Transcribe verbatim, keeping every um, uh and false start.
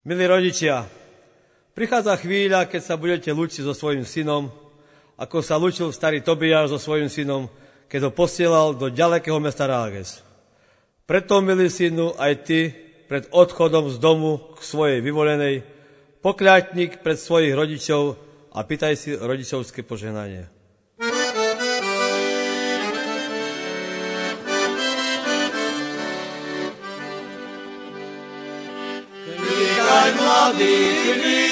Milí rodičia, prichádza chvíľa, keď sa budete lúčiť so svojím synom, ako sa lúčil starý Tobiáš so svojím synom, keď ho posielal do ďalekého mesta Ráges. Preto, milý synu, aj ty pred odchodom z domu k svojej vyvolenej pokľakni pred svojich rodičov a pýtaj si rodičovské požehnanie. Mladý,